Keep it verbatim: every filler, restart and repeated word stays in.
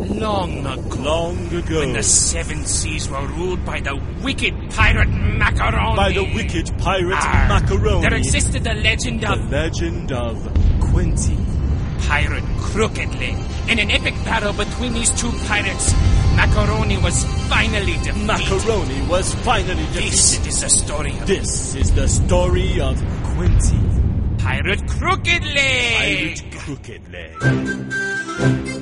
long ago. Long ago. When the seven seas were ruled by the wicked pirate Macaroni. By the wicked pirate Arr, Macaroni. There existed the legend The of legend of Quinty. Pirate Crooked Leg. In an epic battle between these two pirates, Macaroni was finally defeated. Macaroni was finally defeated. This is the story of This is the story of Quinty. Pirate Crooked Leg. Pirate Crooked Leg.